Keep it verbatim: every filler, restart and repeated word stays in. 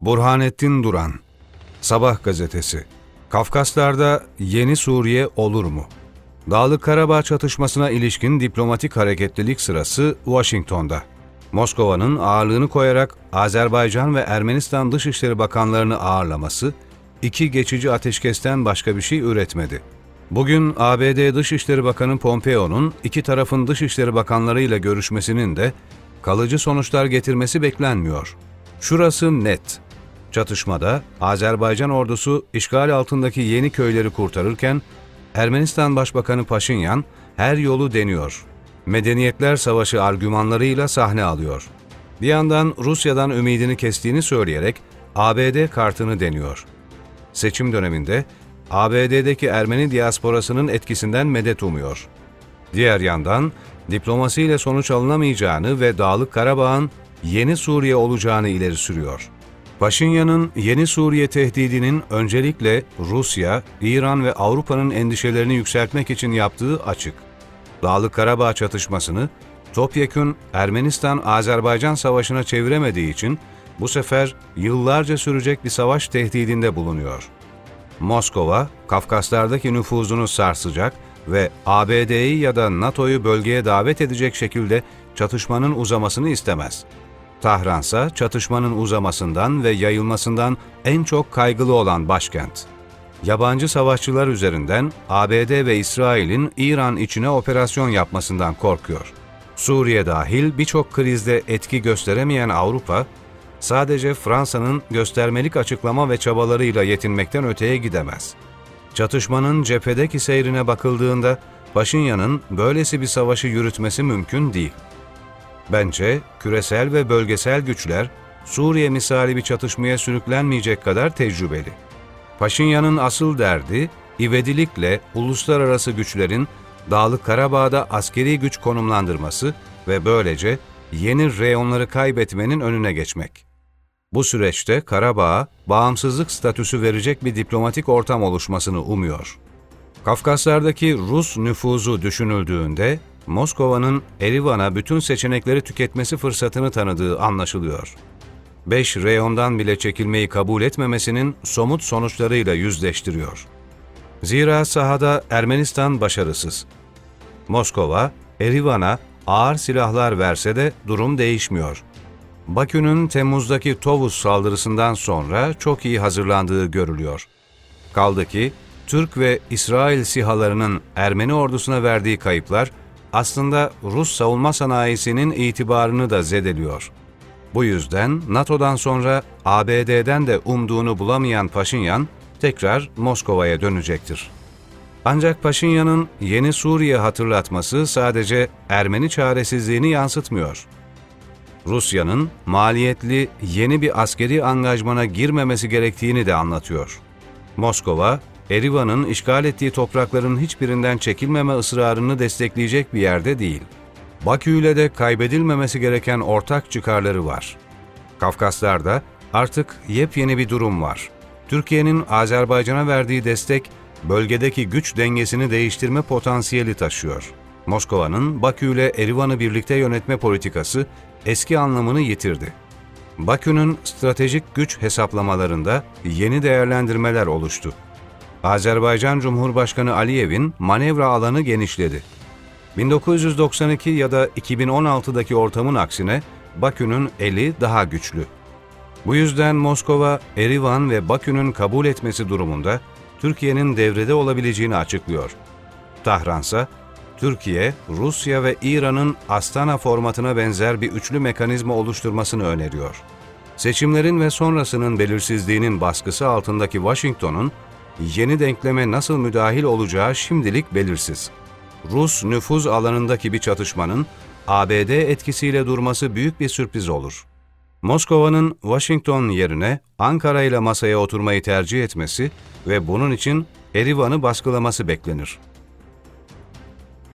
Burhanettin Duran, Sabah gazetesi. Kafkaslar'da yeni Suriye olur mu? Dağlık Karabağ çatışmasına ilişkin diplomatik hareketlilik sırası Washington'da. Moskova'nın ağırlığını koyarak Azerbaycan ve Ermenistan Dışişleri Bakanlarını ağırlaması, iki geçici ateşkesten başka bir şey üretmedi. Bugün A B D Dışişleri Bakanı Pompeo'nun iki tarafın Dışişleri Bakanlarıyla görüşmesinin de kalıcı sonuçlar getirmesi beklenmiyor. Şurası net. Çatışmada Azerbaycan ordusu işgal altındaki yeni köyleri kurtarırken, Ermenistan Başbakanı Paşinyan her yolu deniyor. Medeniyetler Savaşı argümanlarıyla sahne alıyor. Bir yandan Rusya'dan ümidini kestiğini söyleyerek A B D kartını deniyor. Seçim döneminde A B D'deki Ermeni diasporasının etkisinden medet umuyor. Diğer yandan diplomasiyle sonuç alınamayacağını ve Dağlık Karabağ'ın yeni Suriye olacağını ileri sürüyor. Paşinyan'ın yeni Suriye tehdidinin öncelikle Rusya, İran ve Avrupa'nın endişelerini yükseltmek için yaptığı açık. Dağlık Karabağ çatışmasını topyekün Ermenistan-Azerbaycan savaşına çeviremediği için bu sefer yıllarca sürecek bir savaş tehdidinde bulunuyor. Moskova, Kafkaslardaki nüfuzunu sarsacak ve A B D'yi ya da NATO'yu bölgeye davet edecek şekilde çatışmanın uzamasını istemez. Tahransa çatışmanın uzamasından ve yayılmasından en çok kaygılı olan başkent. Yabancı savaşçılar üzerinden A B D ve İsrail'in İran içine operasyon yapmasından korkuyor. Suriye dahil birçok krizde etki gösteremeyen Avrupa, sadece Fransa'nın göstermelik açıklama ve çabalarıyla yetinmekten öteye gidemez. Çatışmanın cephedeki seyrine bakıldığında Paşinyan'ın böylesi bir savaşı yürütmesi mümkün değil. Bence küresel ve bölgesel güçler Suriye misali bir çatışmaya sürüklenmeyecek kadar tecrübeli. Paşinyan'ın asıl derdi, ivedilikle uluslararası güçlerin Dağlık Karabağ'da askeri güç konumlandırması ve böylece yeni reyonları kaybetmenin önüne geçmek. Bu süreçte Karabağ'a bağımsızlık statüsü verecek bir diplomatik ortam oluşmasını umuyor. Kafkaslardaki Rus nüfuzu düşünüldüğünde, Moskova'nın Erivan'a bütün seçenekleri tüketmesi fırsatını tanıdığı anlaşılıyor. Beş reyondan bile çekilmeyi kabul etmemesinin somut sonuçlarıyla yüzleştiriyor. Zira sahada Ermenistan başarısız. Moskova, Erivan'a ağır silahlar verse de durum değişmiyor. Bakü'nün Temmuz'daki Tovuz saldırısından sonra çok iyi hazırlandığı görülüyor. Kaldı ki, Türk ve İsrail SİHA'larının Ermeni ordusuna verdiği kayıplar, aslında Rus savunma sanayisinin itibarını da zedeliyor. Bu yüzden NATO'dan sonra A B D'den de umduğunu bulamayan Paşinyan, tekrar Moskova'ya dönecektir. Ancak Paşinyan'ın yeni Suriye hatırlatması sadece Ermeni çaresizliğini yansıtmıyor. Rusya'nın maliyetli yeni bir askeri angajmana girmemesi gerektiğini de anlatıyor. Moskova, Erivan'ın işgal ettiği toprakların hiçbirinden çekilmeme ısrarını destekleyecek bir yerde değil. Bakü ile de kaybedilmemesi gereken ortak çıkarları var. Kafkaslar'da artık yepyeni bir durum var. Türkiye'nin Azerbaycan'a verdiği destek, bölgedeki güç dengesini değiştirme potansiyeli taşıyor. Moskova'nın Bakü ile Erivan'ı birlikte yönetme politikası eski anlamını yitirdi. Bakü'nün stratejik güç hesaplamalarında yeni değerlendirmeler oluştu. Azerbaycan Cumhurbaşkanı Aliyev'in manevra alanı genişledi. bin dokuz yüz doksan iki ya da iki bin on altıdaki ortamın aksine Bakü'nün eli daha güçlü. Bu yüzden Moskova, Erivan ve Bakü'nün kabul etmesi durumunda Türkiye'nin devrede olabileceğini açıklıyor. Tahransa, Türkiye, Rusya ve İran'ın Astana formatına benzer bir üçlü mekanizma oluşturmasını öneriyor. Seçimlerin ve sonrasının belirsizliğinin baskısı altındaki Washington'un yeni denkleme nasıl müdahil olacağı şimdilik belirsiz. Rus nüfuz alanındaki bir çatışmanın A B D etkisiyle durması büyük bir sürpriz olur. Moskova'nın Washington yerine Ankara ile masaya oturmayı tercih etmesi ve bunun için Erivan'ı baskılaması beklenir.